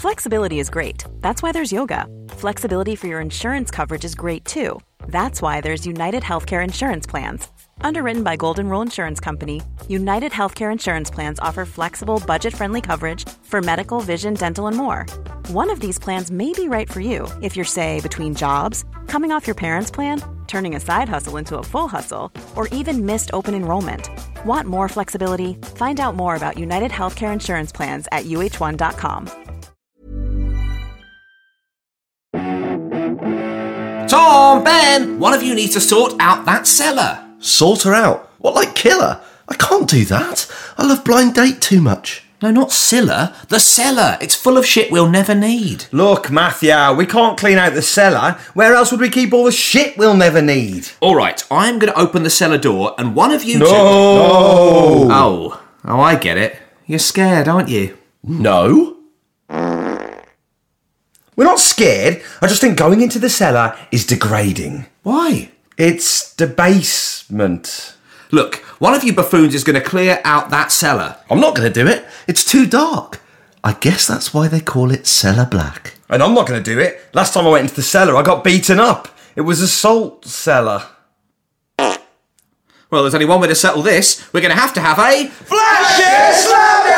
Flexibility is great. That's why there's yoga. Flexibility for your insurance coverage is great too. That's why there's United Healthcare Insurance Plans. Underwritten by Golden Rule Insurance Company, United Healthcare Insurance Plans offer flexible, budget-friendly coverage for medical, vision, dental, and more. One of these plans may be right for you if you're, say, between jobs, coming off your parents' plan, turning a side hustle into a full hustle, or even missed open enrollment. Want more flexibility? Find out more about United Healthcare Insurance Plans at uh1.com. Tom, Ben, one of you needs to sort out that cellar. Sort her out? What, like kill her? I can't do that. I love Blind Date too much. No, not Scylla. The cellar. It's full of shit we'll never need. Look, Matthew, we can't clean out the cellar. Where else would we keep all the shit we'll never need? All right, I'm going to open the cellar door and one of you No! Oh, I get it. You're scared, aren't you? No. We're not scared. I just think going into the cellar is degrading. Why? It's debasement. Look, one of you buffoons is going to clear out that cellar. I'm not going to do it. It's too dark. I guess that's why they call it Cellar Black. And I'm not going to do it. Last time I went into the cellar, I got beaten up. It was a salt cellar. Well, there's only one way to settle this. We're going to have a... Flash Slam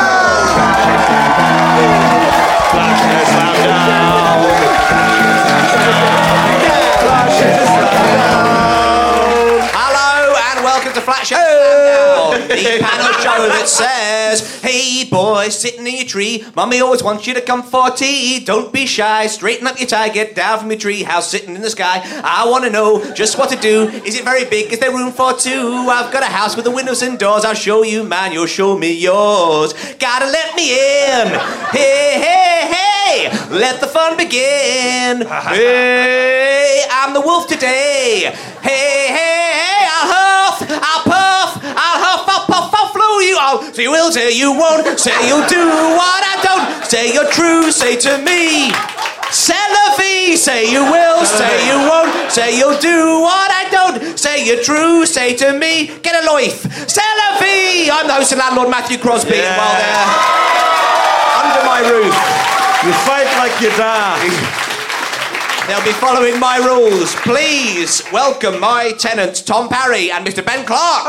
Hello and welcome to Flash Slam, the panel show that says, hey boys, sitting in your tree, mummy always wants you to come for tea. Don't be shy, straighten up your tie, get down from your tree house sitting in the sky. I want to know just what to do. Is it very big? Is there room for two? I've got a house with the windows and doors. I'll show you mine, you'll show me yours. Gotta let me in. Hey, hey, hey, let the fun begin. Hey, I'm the wolf today. Hey, hey, hey, I'll huff, I'll puff, I'll huff, I'll puff, I'll flow you. I'll say you will, say you won't, say you'll do what I don't. Say you're true, say to me. C'est la vie, say you will, say you won't, say you'll do what I don't. Say you're true, say to me. Get a life. C'est la vie. I'm the host and landlord, Matthew Crosby. Yeah. While they're under my roof, You fight like you die. they'll be following my rules. Please welcome my tenants, Tom Parry and Mr. Ben Clark.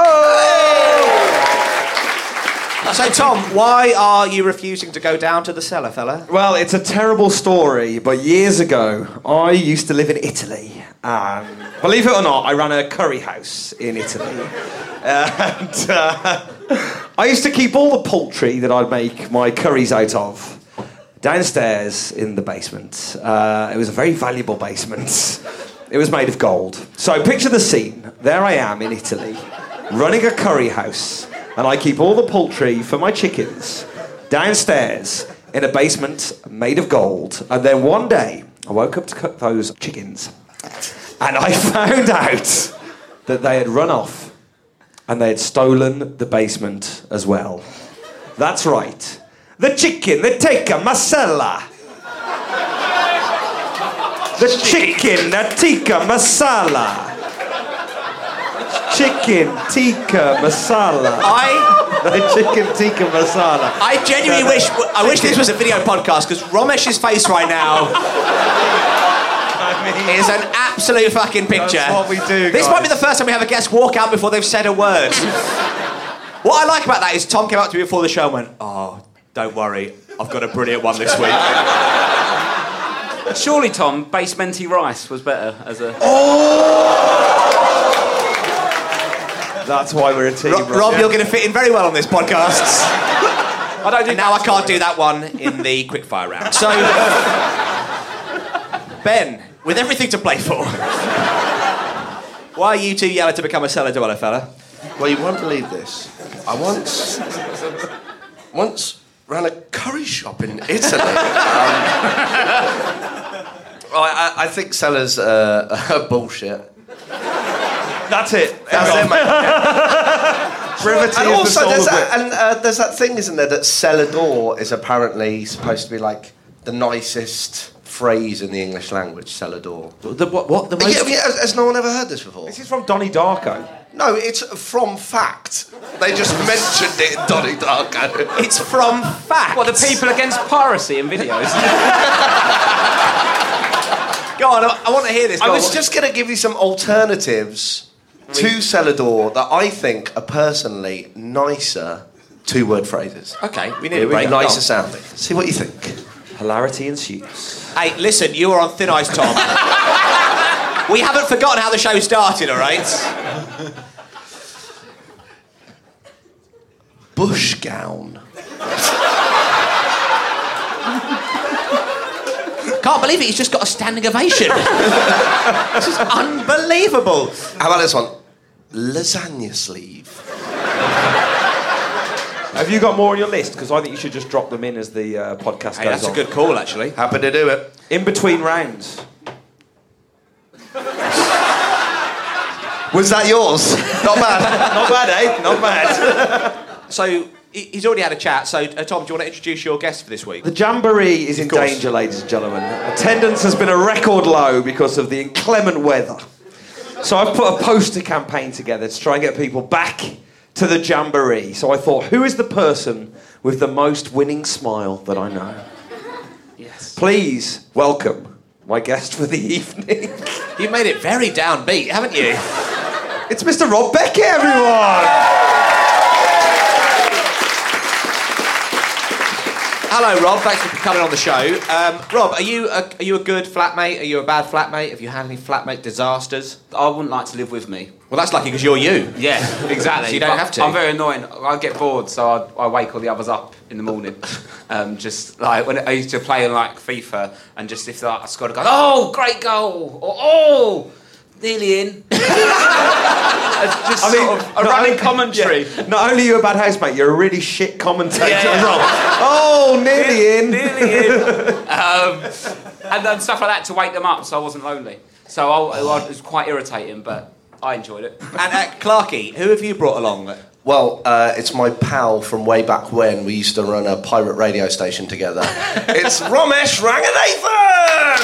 So, Tom, why are you refusing to go down to the cellar, fella? Well, it's a terrible story, but years ago, I used to live in Italy. And believe it or not, I ran a curry house in Italy. And I used to keep all the poultry that I'd make my curries out of downstairs in the basement. It was a very valuable basement. It was made of gold. So picture the scene. There I am in Italy, running a curry house, and I keep all the poultry for my chickens downstairs in a basement made of gold. And then one day, I woke up to cook those chickens, and I found out that they had run off and they had stolen the basement as well. That's right. The chicken, the tikka masala. The chicken, the tikka masala. Chicken tikka masala. The chicken tikka masala. I genuinely wish this was a video podcast, because Romesh's face right now is an absolute fucking picture. That's what we do, This guys. might be the first time we have a guest walk out before they've said a word. What I like about that is Tom came up to me before the show and went, oh, don't worry, I've got a brilliant one this week. Surely, Tom, basementy rice was better as a... That's why we're a team. Rob, you're going to fit in very well on this podcast. And now I can't do that one in the quickfire round. So, Ben, with everything to play for, why are you too yellow to become a cellar dweller, fella? Well, you won't believe this. I once ran a curry shop in Italy. I think cellars are bullshit. That's it. That's it, mate. Brevity And is also, the there's soul of that, there's that thing, isn't there, that cellar door is apparently supposed to be like the nicest phrase in the English language, cellar door. What? The most... Has no one ever heard this before? This is from Donnie Darko. No, it's from fact. They just mentioned it in Donnie Darko. It's from fact. What, the people against piracy in videos? Go on, I want to hear this. I was just going to give you some alternatives to Celador that I think are personally nicer two-word phrases. Okay, we need a break. Nicer sounding. See what you think. Hilarity ensues. Hey, listen, you are on thin ice, Tom. We haven't forgotten how the show started, all right? Bush gown. Can't believe it, he's just got a standing ovation. This is unbelievable. How about this one? Lasagna sleeve. Have you got more on your list? Because I think you should just drop them in as the podcast Hey, goes that's on. a good call, actually. Happy to do it. In between rounds. Was that yours? Not bad. Not bad, eh? Not bad. So, he's already had a chat, so Tom, do you want to introduce your guest for this week? The Jamboree is in course. danger, ladies and gentlemen. Attendance has been a record low because of the inclement weather. So I've put a poster campaign together to try and get people back to the Jamboree. So I thought, who is the person with the most winning smile that I know? Yes. Please welcome my guest for the evening. You've made it very downbeat, haven't you? It's Mr. Rob Beckett, everyone! Hello, Rob. Thanks for coming on the show. Rob, are you a good flatmate? Are you a bad flatmate? Have you had any flatmate disasters? I wouldn't like to live with me. Well, that's lucky because you're you. Yeah, exactly. So you don't But have to. I'm very annoying. I get bored, so I wake all the others up in the morning. Just like when I used to play like FIFA, and just if I scored a goal, oh, great goal, or oh, nearly in. Just sort of a running commentary. Yeah, not only are you a bad housemate, you're a really shit commentator Yeah. as well. Oh, nearly in. Nearly in. And then stuff like that to wake them up, so I wasn't lonely. So it was quite irritating, but I enjoyed it. And Clarky, who have you brought along? Well, it's my pal from way back when we used to run a pirate radio station together. It's Romesh Ranganathan!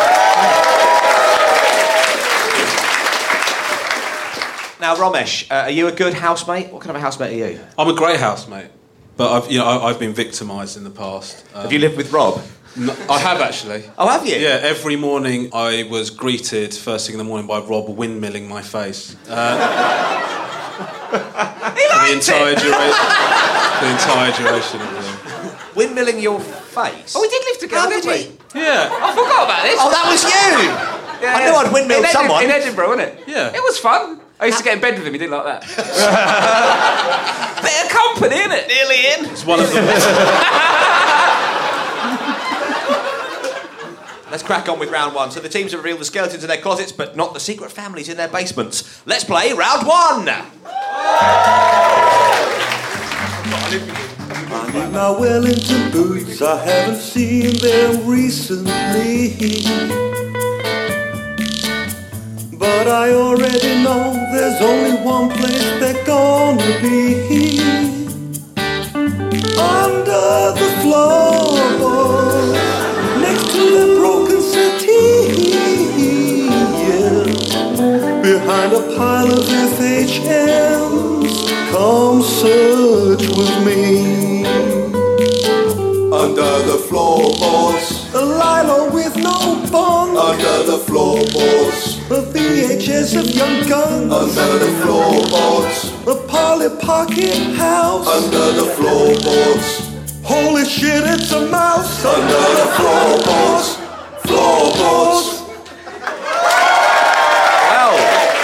Now, Romesh, are you a good housemate? What kind of a housemate are you? I'm a great housemate, but I've been victimised in the past. Have you lived with Rob? I have actually. Oh, have you? Yeah, every morning I was greeted first thing in the morning by Rob windmilling my face. He liked The entire duration of it. Windmilling your face? Oh, we did live together, How didn't did we? Yeah, I forgot about this. Oh, that was you! I knew I'd windmilled someone. In Edinburgh, wasn't it? Yeah. It was fun. I used to get in bed with him, he didn't like that. Bit of company, innit? Nearly in. it's one of them. Let's crack on with round one. So the teams have revealed the skeletons in their closets, but not the secret families in their basements. Let's play round one! I need my Wellington boots, I haven't seen them recently. But I already know there's only one place they're gonna be. Under the floor, next to the broken settee, yeah. Behind a pile of FHMs, come search with me. Under the floorboards, a Lilo with no bonds. Under the floorboards, a VHS of Young Guns. Under the floorboards, a Polly Pocket house. Under the floorboards, holy shit, it's a mouse. Under the floorboards, floorboards. Well,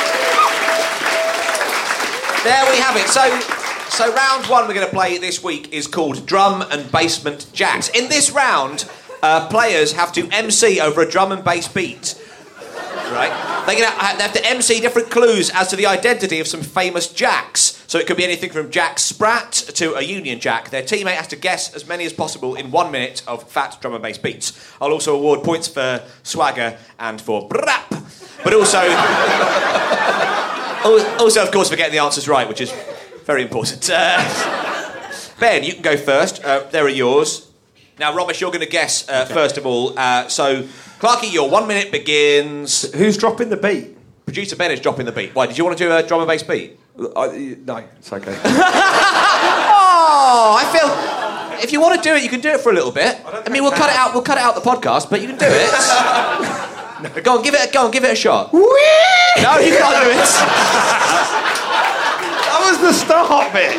there we have it. So round one we're going to play this week is called Drum and Basement Jacks. In this round, players have to MC over a drum and bass beat. Right? They have to MC different clues as to the identity of some famous jacks. So it could be anything from Jack Sprat to a Union Jack. Their teammate has to guess as many as possible in 1 minute of fat drum and bass beats. I'll also award points for swagger and for brap. But also, of course, for getting the answers right, which is very important. Ben, you can go first. There are yours. Now, Romesh, you're going to guess first of all. So, Clarky, your 1 minute begins. Who's dropping the beat? Producer Ben is dropping the beat. Why, did you want to do a drum and bass beat? No, it's okay. Oh, I feel. If you want to do it, you can do it for a little bit. I mean, we'll cut it out. We'll cut it out the podcast, but you can do it. Go on, give it a shot. No, you can't do it. That was the start bit.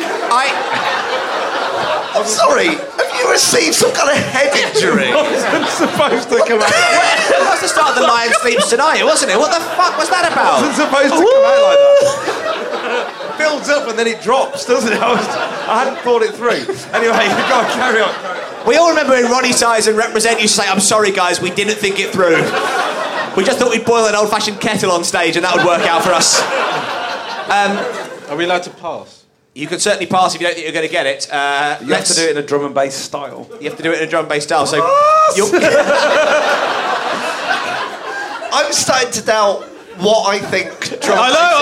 I'm sorry. Have you received some kind of head injury? It wasn't supposed to come out. That was the start of the Lion Sleeps Tonight, wasn't it? What the fuck was that It about? wasn't supposed to come out like that. Builds up and then it drops, doesn't it? I hadn't thought it through. Anyway, go on, carry on. We all remember when Ronnie Tyson represent used to say, "I'm sorry, guys, we didn't think it through. We just thought we'd boil an old-fashioned kettle on stage and that would work out for us." Are we allowed to pass? You can certainly pass if you don't think you're going to get it. You have to do it in a drum and bass style. You have to do it in a drum and bass style. So I'm starting to doubt what I think drum I know.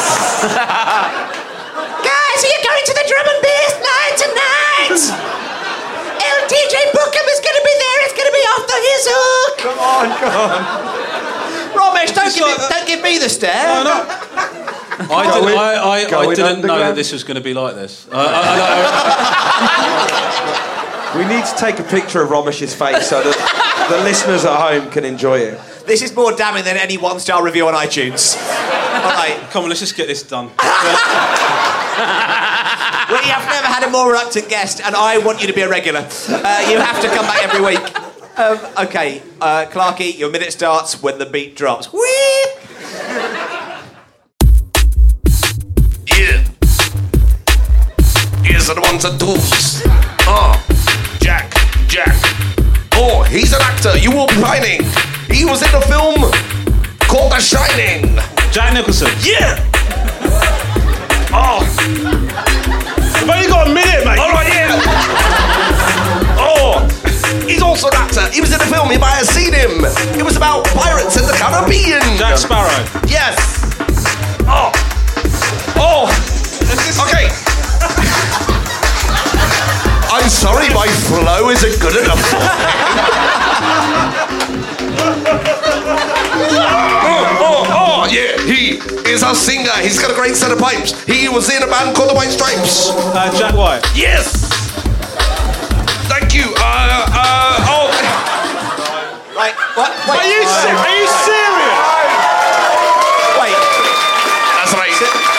Guys, are you going to the drum and bass night tonight? LTJ Bookham is going to be there. It's going to be off the his hook. Come on. Romesh, don't give me the stare. No. I didn't know that this was going to be like this. We need to take a picture of Romesh's face so that the listeners at home can enjoy it. This is more damning than any one-star review on iTunes. All right. Come on, let's just get this done. We have never had a more reluctant guest, and I want you to be a regular. You have to come back every week. Okay, Clarky, your minute starts when the beat drops. Whee! Yeah. Here's the ones and twos. Jack. Oh, he's an actor. You will be pining. He was in a film called The Shining. Jack Nicholson. Yeah. You've only got a minute, mate. All right, yeah. He's also an actor. He was in a film. You might have seen him. It was about pirates in the Caribbean. Jack Sparrow. Yes. Okay. I'm sorry, my flow isn't good enough for yeah, he is a singer. He's got a great set of pipes. He was in a band called the White Stripes. Jack White. Yes. Thank you. Right, what? Wait. Are you serious? Wait. That's right.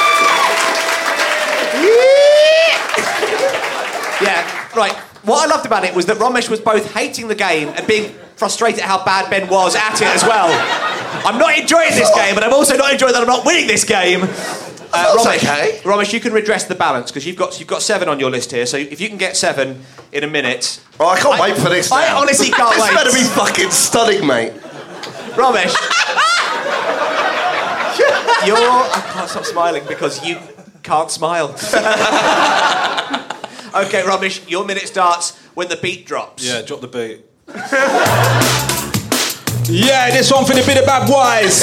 Yeah, right. What I loved about it was that Romesh was both hating the game and being frustrated at how bad Ben was at it as well. I'm not enjoying this game, but I'm also not enjoying that I'm not winning this game. Romesh, you can redress the balance because you've got 7 on your list here. So if you can get 7 in a minute, I can't wait for this. I honestly can't wait. This better be fucking stunning, mate. Romesh, I can't stop smiling because you can't smile. Okay, Romesh, your minute starts when the beat drops. Yeah, drop the beat. Yeah, this one for the bit of bad boys.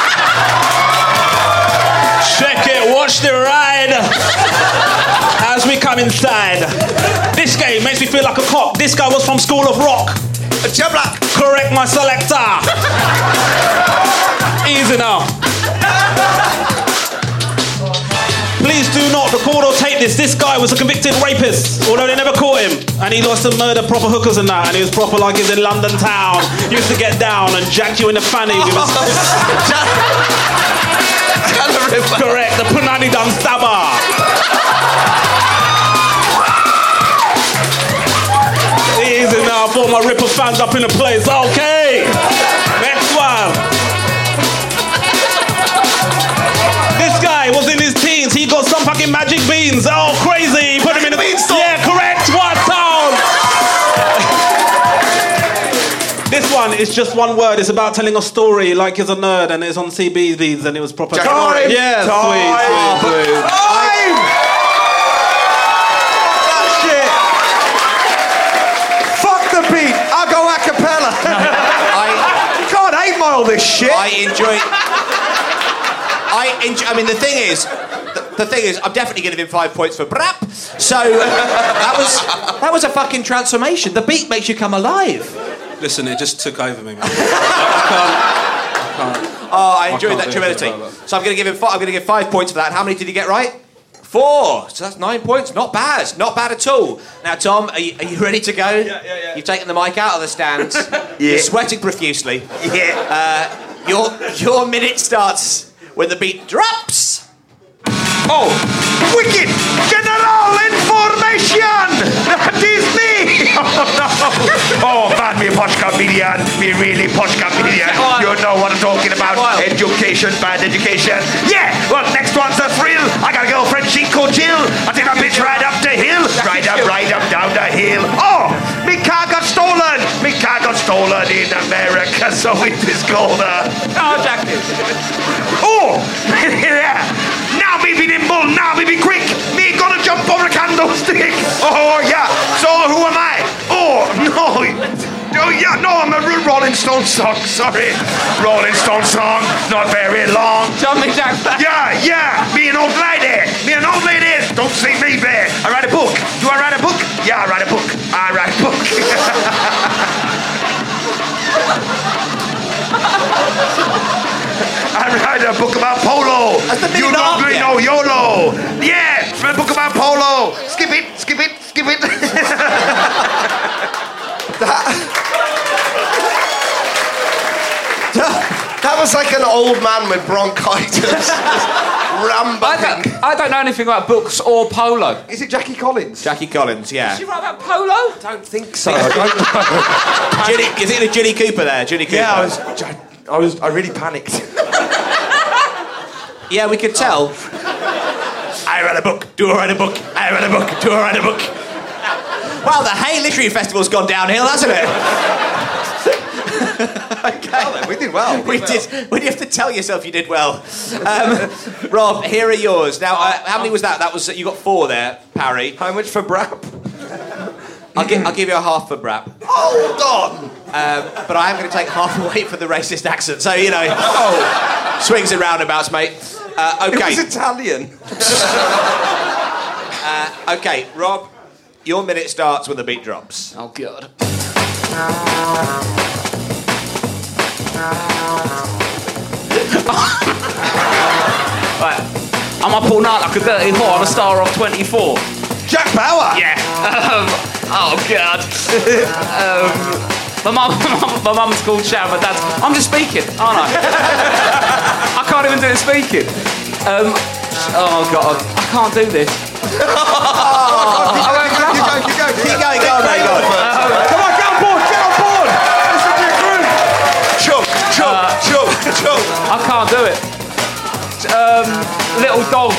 Check it, watch the ride as we come inside. This game makes me feel like a cop. This guy was from School of Rock. Correct my selector. Easy now. Please do not record or tape this. This guy was a convicted rapist, although they never caught him. And he lost to murder proper hookers and that. And he was proper like he's in London town. He used to get down and jack you in the fanny with his... Correct, the Punani Dum Stabber. Easy now for my Ripper fans up in the place. Okay, next one. This guy was in his teens. He got some fucking magic beans. Oh, crazy. Put him in the beanstalk. Yeah, correct. What sound? This one is just one word. It's about telling a story like he's a nerd and it's on CBeebies and it was proper. Time. Yeah, Time. sweet. Time. Shit. Fuck the beat. I'll go a cappella. You can't 8-mile this shit. I mean, the thing is, I'm definitely giving him 5 points for brap. So that was a fucking transformation. The beat makes you come alive. Listen, it just took over me, man. I Oh, I enjoyed that can't do humility. it. So I'm going to give 5 points for that. How many did you get right? 4. So that's 9 points. Not bad. Not bad at all. Now, Tom, are you ready to go? Yeah. You've taken the mic out of the stands. You're sweating profusely. Yeah. Your minute starts when the beat drops. Oh, wicked general information! That is me! Oh, no. Oh, man, me posh comedian. Me really posh comedian. You know what I'm talking about. Education, bad education. Yeah, well, next one's a thrill. I got a girlfriend, she called Jill. I take a bitch right up the hill. Right up, down the hill. Oh, me car got stolen. Me car got stolen in America, so it is called Oh, Jackie. Oh, yeah. Now me be nimble, now me be quick. Me gonna jump over a candlestick. Oh, yeah. So who am I? Oh, no. Oh, yeah, no, I'm a Rolling Stone song. Sorry. Rolling Stone song, not very long. Jumping Jack. Yeah. Me an old lady. Don't see me there. I write a book. Do I write a book? Yeah, I write a book. I write a book about polo. You don't really know YOLO. Yeah, it's a book about polo. Skip it. That was like an old man with bronchitis. Rambucking. I don't know anything about books or polo. Is it Jackie Collins? Jackie Collins, yeah. Did you write about polo? don't think so. I don't know. You think of Ginny Cooper there? Ginny Cooper. Yeah, I really panicked. Yeah, we could tell. I read a book. Do I write a book? I read a book. Do I write a book? Well, the Hay Literary Festival's gone downhill, hasn't it? Well, then, we did well. We did. When you have to tell yourself you did well. Rob, here are yours. Now, how many was that? That was you got 4 there, Parry. How much for Brap? I'll give you a half for Brap. Hold on. But I am going to take half away for the racist accent. So, you know, swings and roundabouts, mate. Okay. It was Italian. Okay, Rob, your minute starts when the beat drops. Oh, God. Right. I'm up all night like a dirty whore. I'm a star of 24. Jack Bauer. Yeah. Oh, God. My mum's called Sharon, my dad's... I'm just speaking, aren't I? I can't even do it speaking. Oh, God. I can't do this. Keep going. Go on, mate. Come on, get on board. Listen to your crew. Chug. I can't do it. Little dog.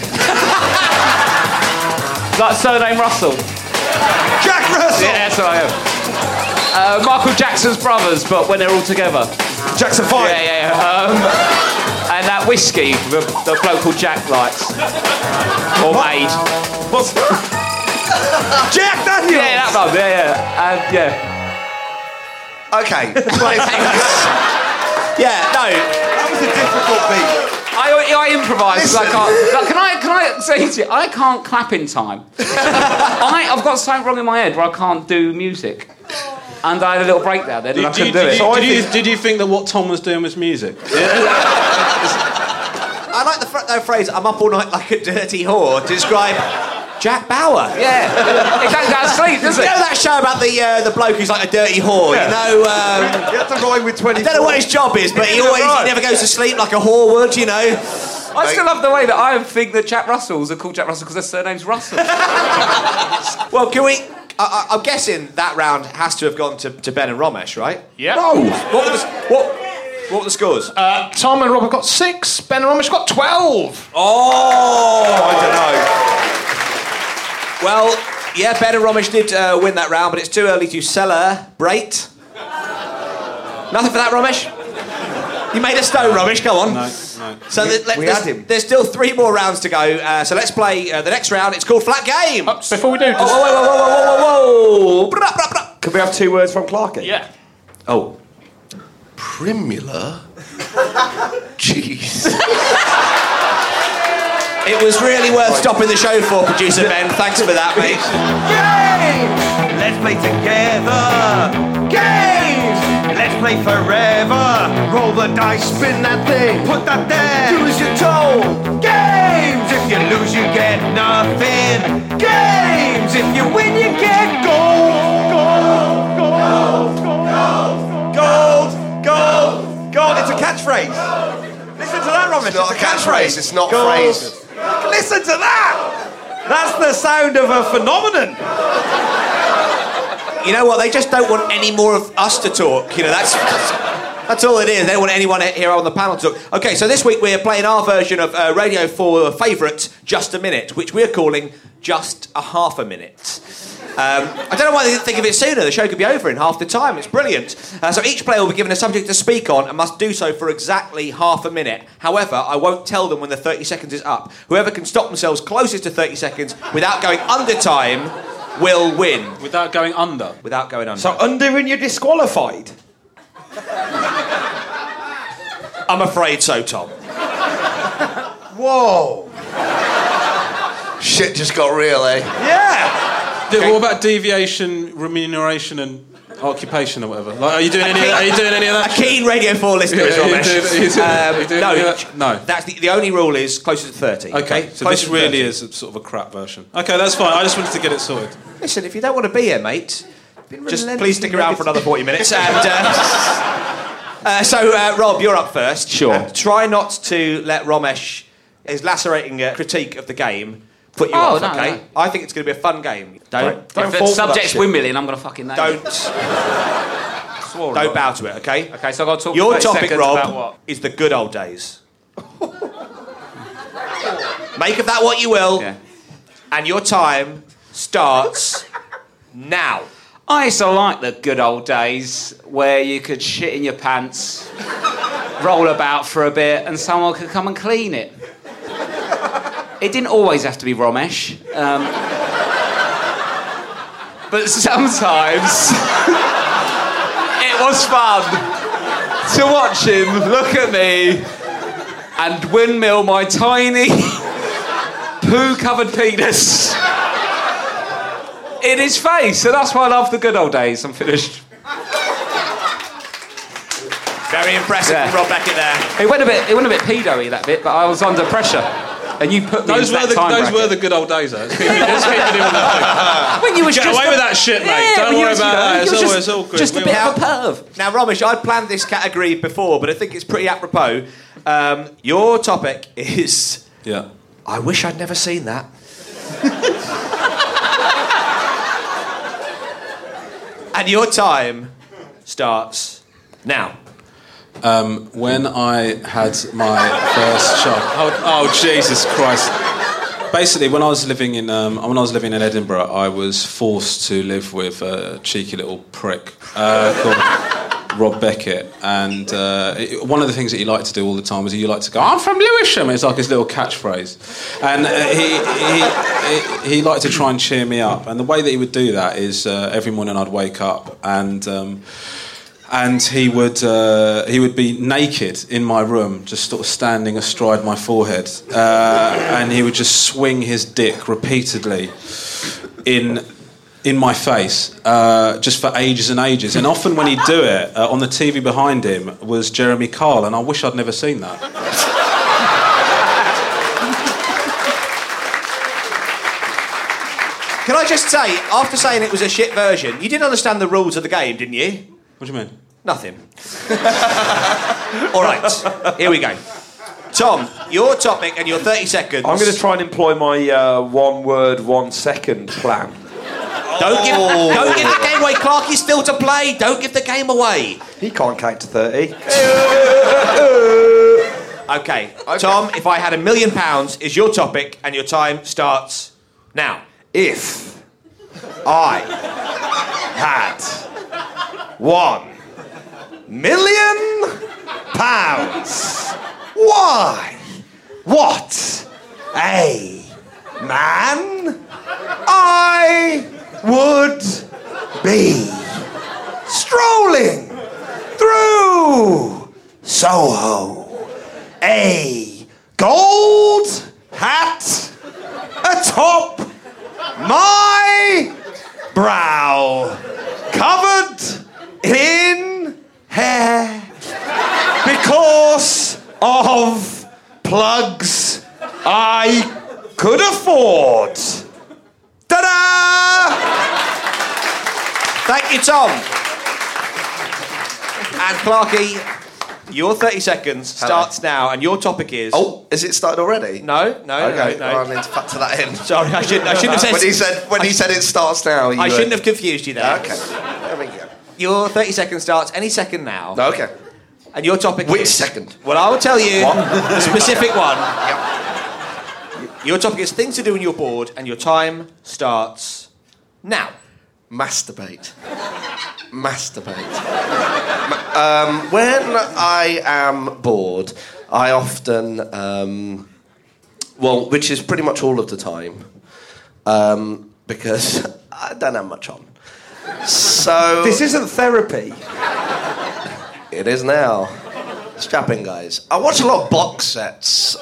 Like surname Russell. Jack Russell. Yeah, that's what I am. Michael Jackson's brothers, but when they're all together. Jackson 5. Yeah. And that whiskey the bloke called Jack likes. Or made. What's Jack Daniels. Yeah, that one. Yeah. Okay. Yeah, no. That was a difficult beat. I improvise. Can I say to you? I can't clap in time. I've got something wrong in my head where I can't do music. And I had a little breakdown then and I couldn't do it. Did you think that what Tom was doing was music? I like the phrase, I'm up all night like a dirty whore, to describe Jack Bauer. Yeah. He don't go to sleep, does he? You know that show about the bloke who's like a dirty whore? Yeah. You know... You have to rhyme with 24. I don't know what his job is, but he never goes to sleep like a whore would, you know. I still love the way that I think that Jack Russells are called Jack Russell because their surname's Russell. Well, can we... I'm guessing that round has to have gone to Ben and Romesh, right? Yeah. No! What were the scores? Tom and Rob have got 6. Ben and Romesh got 12. Oh! I don't know. Well, yeah, Ben and Romesh did win that round, but it's too early to celebrate. Nothing for that, Romesh? You made a stone, Romesh, go on. No. So We had him. there's still 3 more rounds to go, so let's play the next round. It's called Flat Game. Before we do, just... Whoa. Blah, blah, blah. Can we have 2 words from Clarky? Yeah. Oh. Primula. Jeez. It was really worth stopping the show for, producer Ben. Thanks for that, mate. Games! Let's play together! Games! Let's play forever! Roll the dice, spin that thing, put that there. Do as you're told. Games! If you lose, you get nothing. Games! If you win, you get gold. Gold. It's a catchphrase. Listen to that, Romesh. It's not a catchphrase. It's not phrases. Listen to that. That's the sound of a phenomenon. You know what? They just don't want any more of us to talk. You know, that's all it is. They don't want anyone here on the panel to talk. OK, so this week we're playing our version of Radio 4 favourite, Just a Minute, which we're calling Just a Half a Minute. I don't know why they didn't think of it sooner. The show could be over in half the time. It's brilliant. So each player will be given a subject to speak on and must do so for exactly half a minute. However, I won't tell them when the 30 seconds is up. Whoever can stop themselves closest to 30 seconds without going under time will win. Without going under? Without going under. So under and you're disqualified? I'm afraid so, Tom. Whoa. Shit just got real, eh? Yeah. Okay. What about deviation, remuneration, and occupation or whatever? Like, are you doing any of that? A keen Radio 4 listener is Romesh. No. That's the only rule is closer to 30. Okay, so this really is a sort of a crap version. Okay, that's fine. I just wanted to get it sorted. Listen, if you don't want to be here, mate, just please stick around for another 40 minutes. And so, Rob, you're up first. Sure. Try not to let Romesh, his lacerating critique of the game, put you off, okay? No. I think it's going to be a fun game. Don't fall for if the that subject's shit. windmilling, I'm going to fucking nail Don't. it. Don't bow to it, okay? Okay, so I've got to talk Your 30 topic, seconds Rob, about what? is the good old days. Make of that what you will, and your time starts now. I used to like the good old days where you could shit in your pants, roll about for a bit, and someone could come and clean it. It didn't always have to be Romesh, but sometimes it was fun to watch him look at me and windmill my tiny poo-covered penis in his face. So that's why I love the good old days. I'm finished. Very impressive from Rob Beckett there. It went a bit pedo-y, that bit, but I was under pressure. And you put me Those into that time were bracket. the good old days, though. Just keep it in with that. When you was Get just away with that shit, mate. Don't worry about that. It's all good. Just a bit of a perv. Now, Romesh, I'd planned this category before, but I think it's pretty apropos. Your topic is... Yeah. I wish I'd never seen that. And your time starts now. When I had my first child... Oh, Jesus Christ. Basically, when I was living in Edinburgh, I was forced to live with a cheeky little prick called Rob Beckett. And one of the things that he liked to do all the time was he liked to go, "I'm from Lewisham." It's like his little catchphrase. And he liked to try and cheer me up. And the way that he would do that is every morning I'd wake up and he would be naked in my room, just sort of standing astride my forehead, and he would just swing his dick repeatedly in my face, just for ages and ages. And often when he'd do it, on the TV behind him was Jeremy Kyle, and I wish I'd never seen that. Can I just say, after saying it was a shit version, you didn't understand the rules of the game, didn't you? What do you mean? Nothing. All right, here we go. Tom, your topic and your 30 seconds. I'm going to try and employ my 1 word, 1 second plan. Don't give the game away. Clark is still to play. Don't give the game away. He can't count to 30. Okay, Tom, if I had £1 million is your topic and your time starts now. If I had £1 million, why? What a man I would be strolling through Soho, a gold hat atop my brow, covered in hair, of plugs I could afford. Ta-da! Thank you, Tom. And Clarky, your 30 seconds starts now, and your topic is... Oh, is it started already? No. Okay, well, I need to factor that in. Sorry, I shouldn't have said... When he said it starts now, I shouldn't have confused you there. Okay, there we go. Your 30 seconds starts any second now. Okay. And your topic Which is... second? Well, I will tell you What? the specific one. Yep. Your topic is things to do when you're bored, and your time starts now. Masturbate. When I am bored, I often, which is pretty much all of the time, because I don't have much on. So This isn't therapy. it is now. Strap in, guys. I watch a lot of box sets.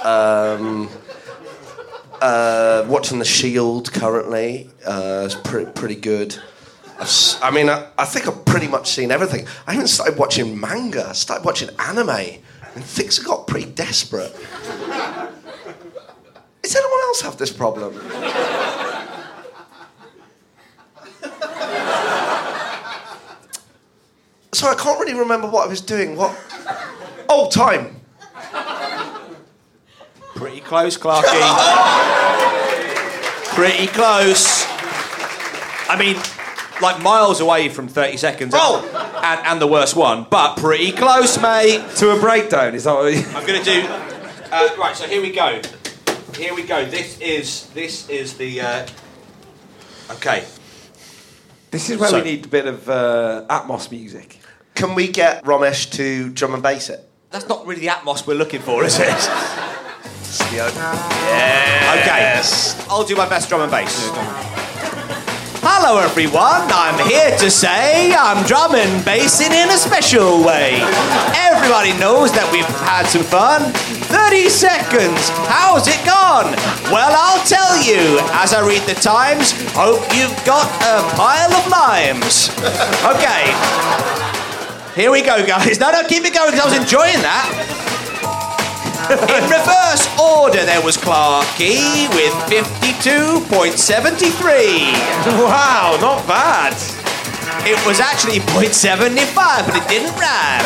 Watching The Shield currently. It's pretty good. I think I've pretty much seen everything. I even started watching manga. I started watching anime. And things have got pretty desperate. Does anyone else have this problem? Sorry, I can't really remember what I was doing. What? Oh, time. Pretty close, Clarky. Pretty close. I mean, like miles away from 30 seconds. Oh! And the worst one, but pretty close, mate. To a breakdown, is that what you... I'm going to do... right, so here we go. This is the... Okay. This is where So- we need a bit of Atmos music. Can we get Ramesh to drum and bass it? That's not really the Atmos we're looking for, is it? Yes. Okay. I'll do my best drum and bass. Hello, everyone. I'm here to say I'm drum and bassing in a special way. Everybody knows that we've had some fun. 30 seconds. How's it gone? Well, I'll tell you. As I read the Times, hope you've got a pile of limes. Okay. Here we go, guys. No, keep it going because I was enjoying that. In reverse order, there was Clarky with 52.73. Wow, not bad. It was actually 0.75, but it didn't rhyme.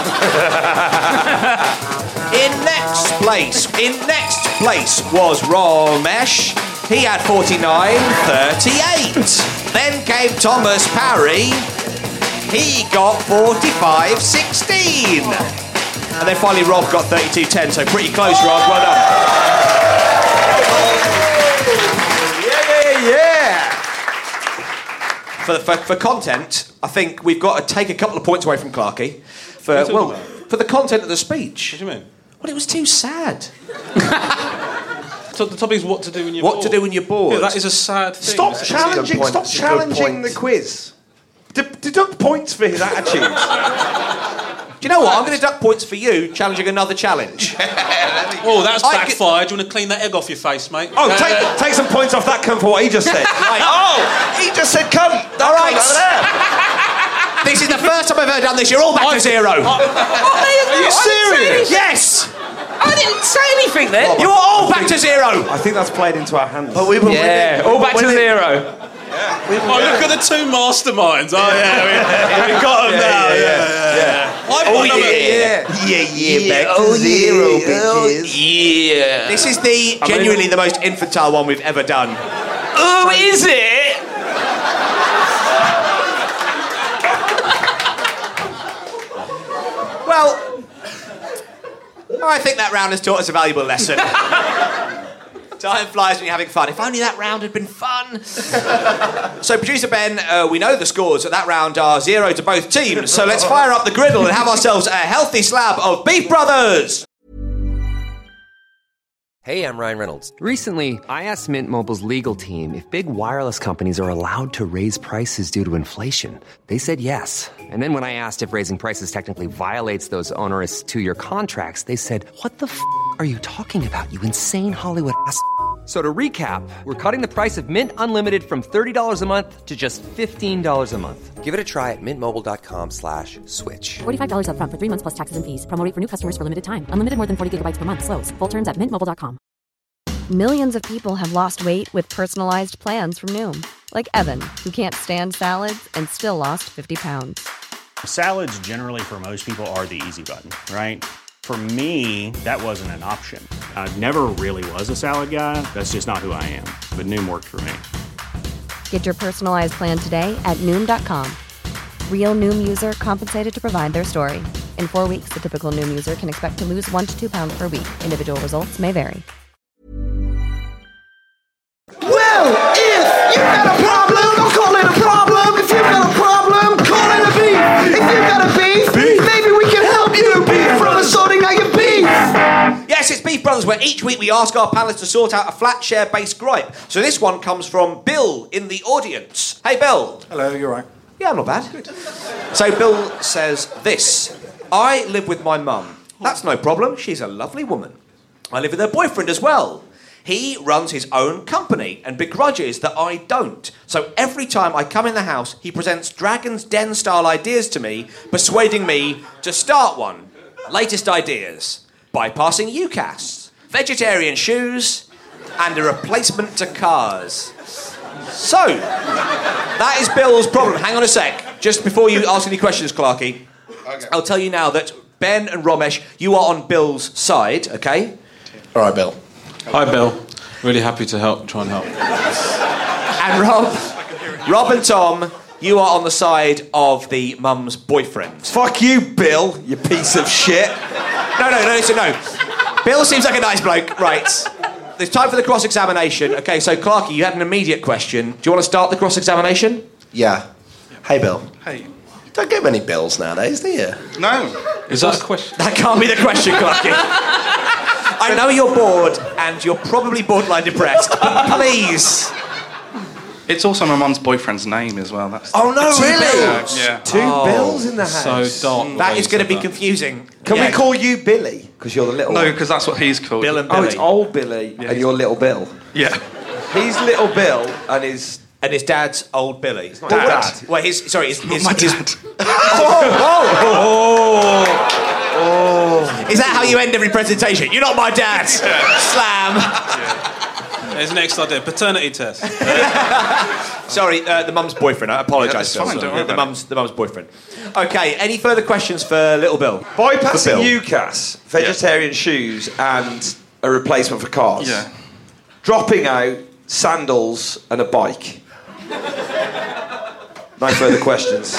In next place was Ramesh. He had 49.38. Then came Thomas Parry. He got 45.16. And then finally Rob got 32.10, so pretty close, Rob. Well done. Yeah! For content, I think we've got to take a couple of points away from Clarky. For the content of the speech. What do you mean? Well, it was too sad. So the topic is what to do when you're bored. What to do when you're bored. Yeah, that is a sad thing. Stop It's a challenging, good point. stop It's a good challenging point. the quiz. Deduct points for his attitude. Do you know what? I'm going to duck points for you challenging another challenge. Oh, that's backfired. Do you want to clean that egg off your face, mate? Oh, take some points off that cunt for what he just said. Right. Oh, he just said cunt. All right. Over there. This is the first time I've ever done this. You're all back to zero. Are you serious? Yes! I didn't say anything then. You are all back to zero. I think that's played into our hands. But we were All back to zero. Oh, look at the two masterminds. Oh, yeah, we got them now. Yeah. I've got number... back to zero, bitches. Yeah. This is genuinely the most infantile one we've ever done. Oh, is it? Well, I think that round has taught us a valuable lesson. Time flies when you're having fun. If only that round had been fun. So, Producer Ben, we know the scores at that round are 0 to both teams. So let's fire up the griddle and have ourselves a healthy slab of Beef Brothers. Hey, I'm Ryan Reynolds. Recently, I asked Mint Mobile's legal team if big wireless companies are allowed to raise prices due to inflation. They said yes. And then when I asked if raising prices technically violates those onerous 2-year contracts, they said, "What the f*** are you talking about, you insane Hollywood ass?" So to recap, we're cutting the price of Mint Unlimited from $30 a month to just $15 a month. Give it a try at mintmobile.com/switch. $45 up front for 3 months plus taxes and fees. Promo rate for new customers for limited time. Unlimited more than 40 gigabytes per month. Slows full terms at mintmobile.com. Millions of people have lost weight with personalized plans from Noom. Like Evan, who can't stand salads and still lost 50 pounds. Salads generally for most people are the easy button, right? For me, that wasn't an option. I never really was a salad guy. That's just not who I am. But Noom worked for me. Get your personalized plan today at Noom.com. Real Noom user compensated to provide their story. In 4 weeks, the typical Noom user can expect to lose 1 to 2 pounds per week. Individual results may vary. Well, if you got a problem, don't call it a problem. If you got a problem, call it a beef. If you got a beef, maybe we can help you. Beef from sorting out your beef. Yes, it's Beef Brothers, where each week we ask our panelists to sort out a flat share-based gripe. So this one comes from Bill in the audience. Hey, Bill. Hello, you're right. Yeah, I'm not bad. Good. So Bill says this. I live with my mum. That's no problem. She's a lovely woman. I live with her boyfriend as well. He runs his own company and begrudges that I don't. So every time I come in the house, he presents Dragon's Den-style ideas to me, persuading me to start one. Latest ideas. Bypassing UCAS, vegetarian shoes, and a replacement to cars. So, that is Bill's problem. Hang on a sec. Just before you ask any questions, Clarky, okay. I'll tell you now that Ben and Romesh, you are on Bill's side, okay? All right, Bill. Hi, Bill. Really happy to try and help. And Rob and Tom, you are on the side of the mum's boyfriend. Fuck you, Bill, you piece of shit. No. Bill seems like a nice bloke. Right. There's time for the cross-examination. Okay, so Clarky, you had an immediate question. Do you want to start the cross-examination? Yeah. Hey, Bill. Hey. Don't get many bills nowadays, do you? No. Is that a question? That can't be the question, Clarky. I know you're bored, and you're probably borderline depressed, but please. It's also my mum's boyfriend's name as well. That's oh, no, really? Yeah. Two Bills in the house. So dark. That is going to be confusing. Can we call you Billy? Because you're the little one. No, because that's what he's called. Bill and Billy. Oh, it's old Billy, and you're little Bill. Yeah. He's little Bill, and his dad's old Billy. It's not dad. Well, his my dad. Is that how you end every presentation? You're not my dad. Slam. There's next idea. Paternity test. Sorry, the mum's boyfriend. I apologise. Yeah, fine, don't worry the mum's boyfriend. Okay, any further questions for little Bill? Bypassing UCAS, vegetarian shoes, and a replacement for cars. Yeah. Dropping out sandals and a bike. No further questions.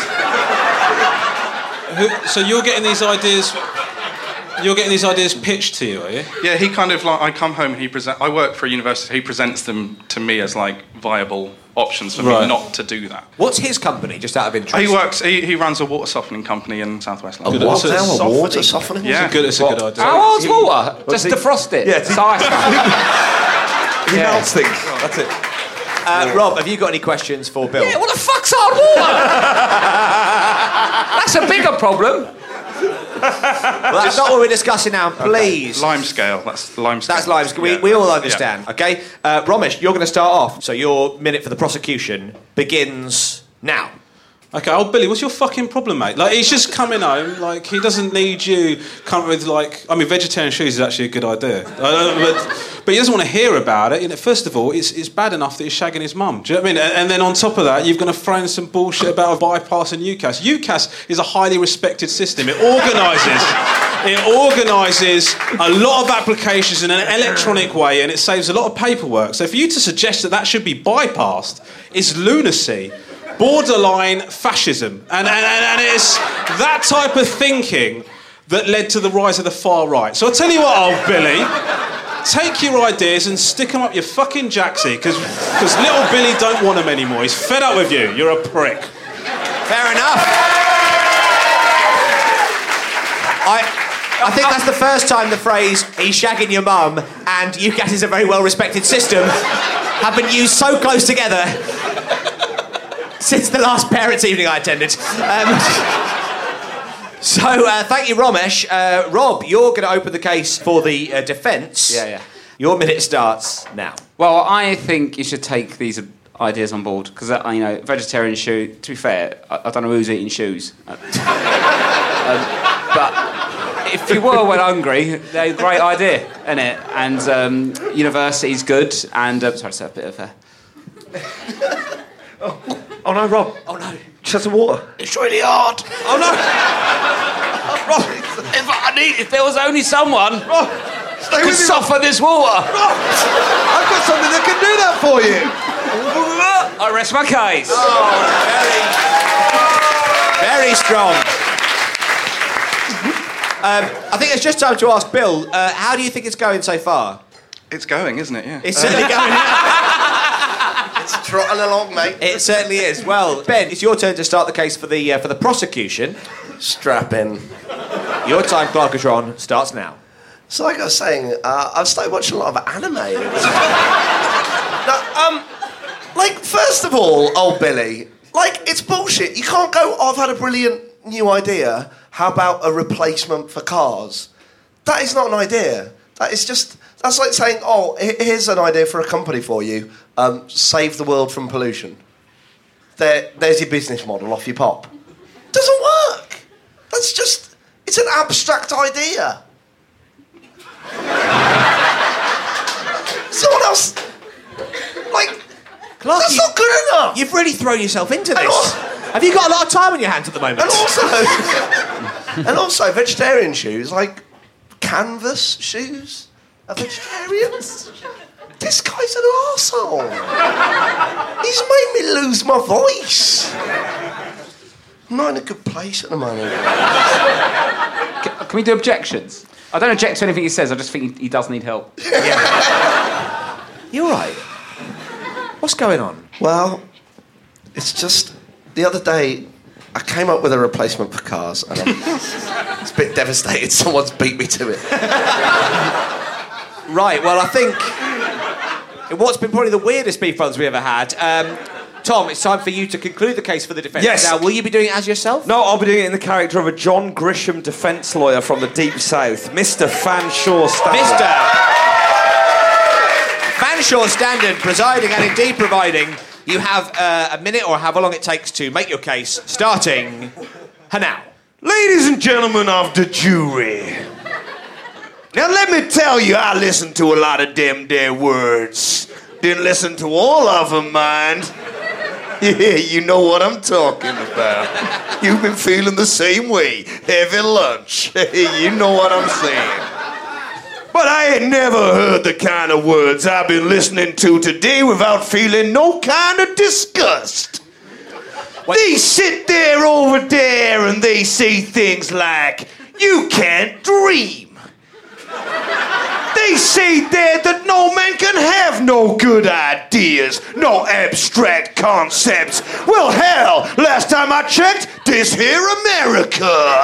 So you're getting these ideas. You're getting these ideas pitched to you, are you? Yeah, he kind of like I come home and I work for a university. He presents them to me as like viable options for me not to do that. What's his company? Just out of interest. He runs a water softening company in South West London. A water softening? Yeah, it's a good idea. How old's water? Just defrost it. Yeah, it's ice. He melts things. That's it. Rob, have you got any questions for Bill? Yeah, what the fuck's hard water? That's a bigger problem. Well, that's not what we're discussing now. Please. Okay. Lime scale. That's the lime scale. That's lime scale. We all understand. Yeah. Okay, Romesh, you're going to start off. So your minute for the prosecution begins now. Okay, old Billy, what's your fucking problem, mate? Like, he's just coming home, like, he doesn't need you coming with, like... I mean, vegetarian shoes is actually a good idea. But he doesn't want to hear about it. You know, first of all, it's bad enough that he's shagging his mum. Do you know what I mean? And then on top of that, you're going to throw in some bullshit about bypassing UCAS. UCAS is a highly respected system. It organises a lot of applications in an electronic way, and it saves a lot of paperwork. So for you to suggest that should be bypassed is lunacy. Borderline fascism. And it's that type of thinking that led to the rise of the far right. So I'll tell you what, old Billy, take your ideas and stick them up your fucking jacksie, because little Billy don't want them anymore. He's fed up with you. You're a prick. Fair enough. I think that's the first time the phrase, he's shagging your mum and UCAS is a very well-respected system, have been used so close together since the last parents' evening I attended. So, thank you, Romesh. Rob, you're going to open the case for the defence. Yeah. Your minute starts now. Well, I think you should take these ideas on board because vegetarian shoe. To be fair, I don't know who's eating shoes, but if you were well hungry, they're a great idea, isn't it? And university's good. And sorry, it's a bit of Oh no, Rob. Oh no. Just have some water. It's really hard. Oh no! Rob, if there was only someone who could soften this water. Rob, I've got something that can do that for you. I rest my case. Oh, very strong. I think it's just time to ask Bill, how do you think it's going so far? It's going, isn't it? Yeah. It's certainly going. It's trotting along, mate. It certainly is. Well, Ben, it's your turn to start the case for the prosecution. Strap in. Your time, Clarkatron, starts now. So, like I was saying, I've started watching a lot of anime. First of all, old Billy, it's bullshit. You can't go, I've had a brilliant new idea. How about a replacement for cars? That is not an idea. That's like saying, oh, here's an idea for a company for you. Save the world from pollution. There's your business model, off you pop. Doesn't work. It's an abstract idea. Someone else, Clark, that's not good enough. You've really thrown yourself into this. Have you got a lot of time on your hands at the moment? And also vegetarian shoes, like canvas shoes, are vegetarians? This guy's an arsehole. He's made me lose my voice. I'm not in a good place at the moment. Can we do objections? I don't object to anything he says, I just think he does need help. You all right? What's going on? Well, it's just... The other day, I came up with a replacement for cars, and it's a bit devastated. Someone's beat me to it. Right, well, I think... What's been probably the weirdest beef runs we ever had... Tom, it's time for you to conclude the case for the defence. Yes. Now, will you be doing it as yourself? No, I'll be doing it in the character of a John Grisham defence lawyer from the Deep South, Mr. Fanshawe Standard. Fanshawe Standard, presiding and indeed providing. You have a minute or however long it takes to make your case, starting now. Ladies and gentlemen of the jury. Now let me tell you, I listened to a lot of them there words. Didn't listen to all of them, mind. Yeah, you know what I'm talking about. You've been feeling the same way. Heavy lunch. You know what I'm saying. But I ain't never heard the kind of words I've been listening to today without feeling no kind of disgust. They sit there over there and they say things like, you can't dream. They say there that no man can have no good ideas, no abstract concepts. Well, hell, last time I checked, this here America.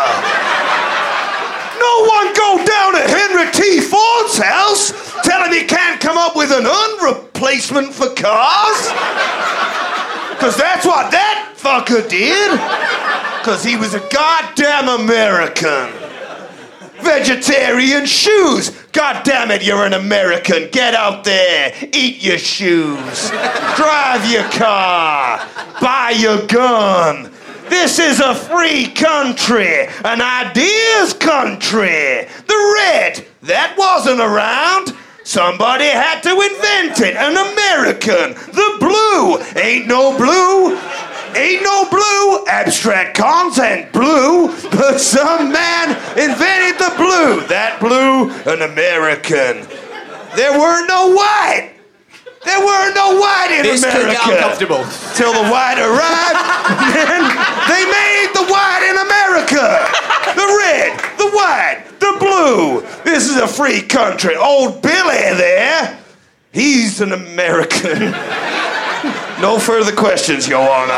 No one go down to Henry T. Ford's house telling he can't come up with an unreplacement for cars. Because that's what that fucker did. Because he was a goddamn American. Vegetarian shoes. God damn it, you're an American. Get out there. Eat your shoes. Drive your car. Buy your gun. This is a free country. An ideas country. The red, that wasn't around. Somebody had to invent it. An American. The blue. Ain't no blue. Ain't no blue, abstract content blue, but some man invented the blue. That blue, an American. There were no white. There were no white in this America. This could get uncomfortable. Till the white arrived, then they made the white in America. The red, the white, the blue. This is a free country. Old Billy there, he's an American. No further questions, Your Honor.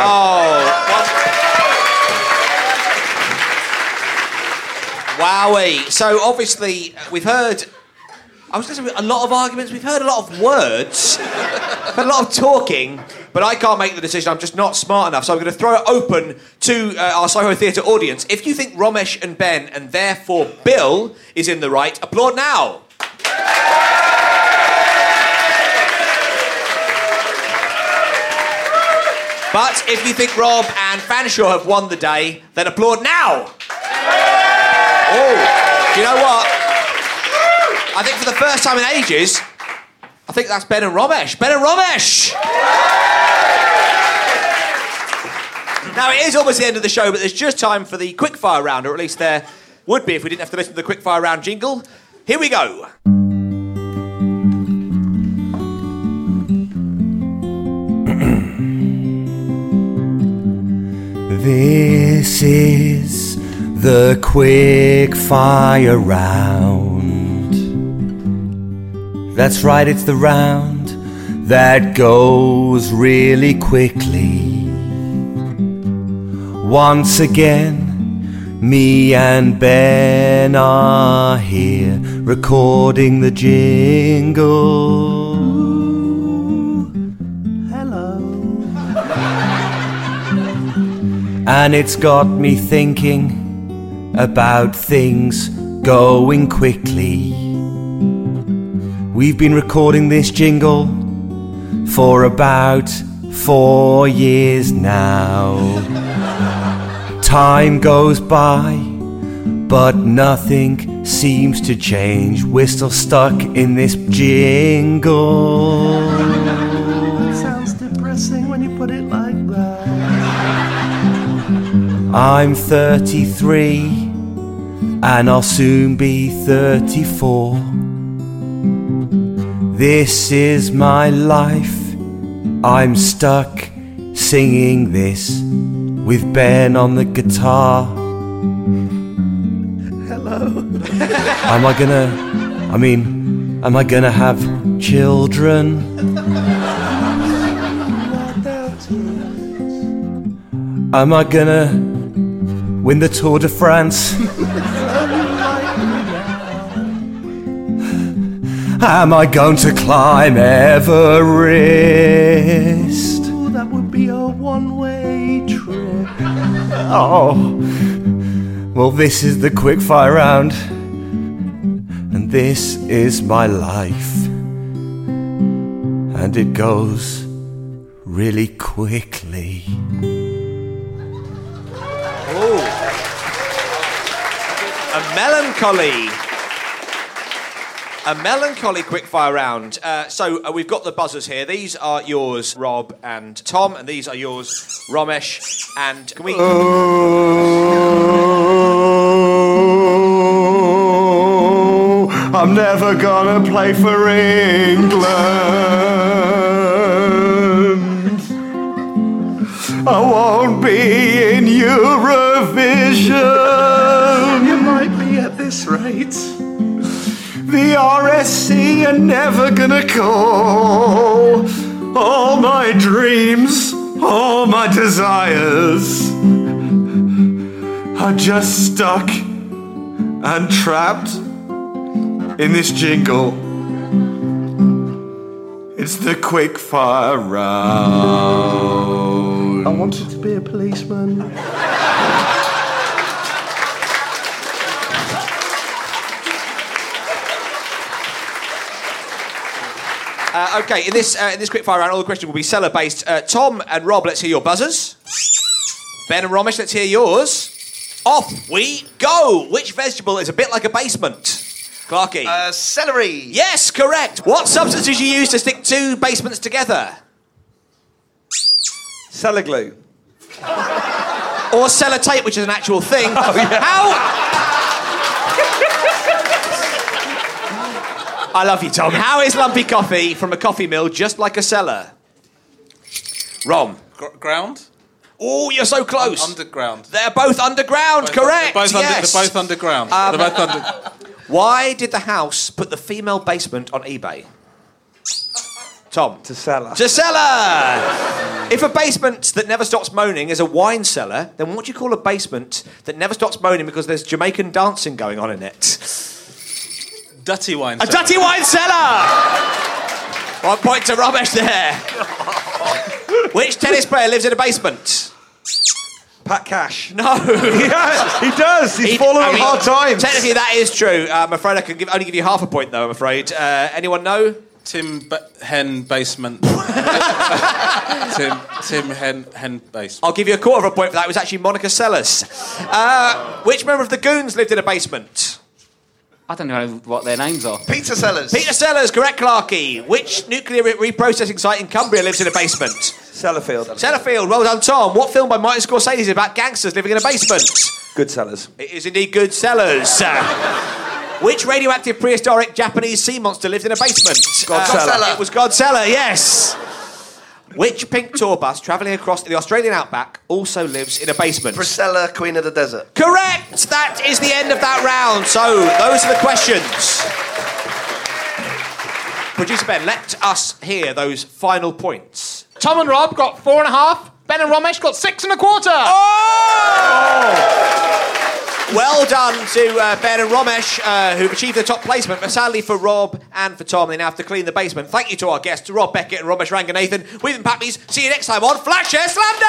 Wowee. So, obviously, we've heard... I was listening to a lot of arguments. We've heard a lot of words. We've heard a lot of talking. But I can't make the decision. I'm just not smart enough. So I'm going to throw it open to our Soho Theatre audience. If you think Romesh and Ben, and therefore Bill, is in the right, applaud now. But if you think Rob and Fanshawe have won the day, then applaud now. Oh, do you know what? I think for the first time in ages, I think that's Ben and Romesh. Ben and Romesh! Now, it is almost the end of the show, but there's just time for the quickfire round, or at least there would be if we didn't have to listen to the quickfire round jingle. Here we go. This is the quick fire round. That's right, it's the round that goes really quickly. Once again, me and Ben are here recording the jingle. And it's got me thinking about things going quickly. We've been recording this jingle for about 4 years now. Time goes by, but nothing seems to change. We're still stuck in this jingle. It sounds depressing when you put it like that. I'm 33 and I'll soon be 34. This is my life. I'm stuck singing this with Ben on the guitar. Hello. Am I gonna have children? Am I gonna win the Tour de France? Am I going to climb Everest? Ooh, that would be a one-way trip. Oh, well, this is the quickfire round, and this is my life, and it goes really quickly. A melancholy quickfire round. So we've got the buzzers here. These are yours, Rob and Tom, and these are yours, Romesh. And can we? Oh, I'm never gonna play for England. I won't be in Eurovision. You might be at this rate. The RSC are never gonna call. All my dreams, all my desires are just stuck and trapped in this jingle. It's the quickfire round. I wanted to be a policeman. Okay, in this quickfire round, all the questions will be cellar-based. Tom and Rob, let's hear your buzzers. Ben and Romesh, let's hear yours. Off we go. Which vegetable is a bit like a basement? Clarky. Celery. Yes, correct. What substance did you use to stick two basements together? Cellar glue. Or sellotape, which is an actual thing. Oh, yeah. I love you, Tom. How is lumpy coffee from a coffee mill just like a cellar? Rom. Ground? Oh, you're so close. Underground. They're both underground, correct. They're yes. both underground. They're both Why did the house put the female basement on eBay? Tom. To cellar. To cellar! If a basement that never stops moaning is a wine cellar, then what do you call a basement that never stops moaning because there's Jamaican dancing going on in it? Dutty wine cellar. A dutty wine cellar! 1 point to Romesh there. Which tennis player lives in a basement? Pat Cash. No. He does. He's fallen on hard times. Technically, that is true. I'm afraid I can only give you half a point, though, I'm afraid. Anyone know? Hen Basement. Tim Hen Basement. I'll give you a quarter of a point for that. It was actually Monica Seles. Which member of the Goons lived in a basement? I don't know what their names are. Peter Sellers. Peter Sellers, correct, Clarkey. Which nuclear reprocessing site in Cumbria lives in a basement? Sellafield. Sellafield, well done, Tom. What film by Martin Scorsese is about gangsters living in a basement? Goodfellas. It is indeed Goodfellas. Which radioactive prehistoric Japanese sea monster lived in a basement? Godzilla. It was Godzilla, yes. Which pink tour bus travelling across the Australian outback also lives in a basement? Priscilla, Queen of the Desert. Correct! That is the end of that round. So, those are the questions. Producer Ben, let us hear those final points. Tom and Rob got 4.5. Ben and Romesh got 6.25. Well done to Ben and Romesh, who've achieved the top placement, but sadly for Rob and for Tom, they now have to clean the basement. Thank you to our guests, Rob Beckett and Romesh Ranganathan. We've been Pappies. See you next time on Flatshare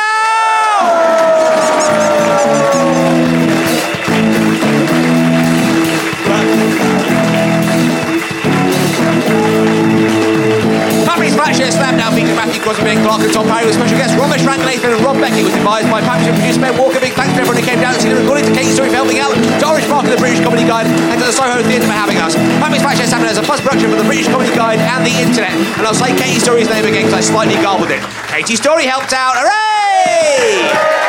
Pappies Flatshare Slamdown featuring Matthew Crosby and Clark and Tom Parry with special guests Romesh Ranganathan and Rob Beckett, was advised by Pappies and producer Ben Walker. Big thanks to everyone who came down and seen the recording, to Katie Story for helping out, to Orange Park and the British Comedy Guide, and to the Soho Theatre for having us. Pappies Flatshare Slamdown is a plus production for the British Comedy Guide and the internet. And I'll say Katie Story's name again because I slightly garbled it. Katie Story helped out. Hooray!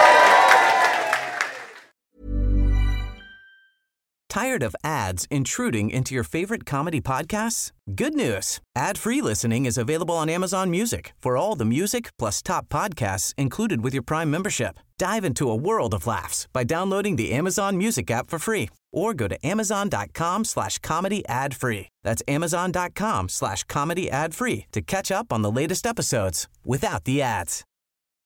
Tired of ads intruding into your favorite comedy podcasts? Good news. Ad-free listening is available on Amazon Music for all the music plus top podcasts included with your Prime membership. Dive into a world of laughs by downloading the Amazon Music app for free or go to amazon.com/comedy ad-free. That's amazon.com/comedy ad-free to catch up on the latest episodes without the ads.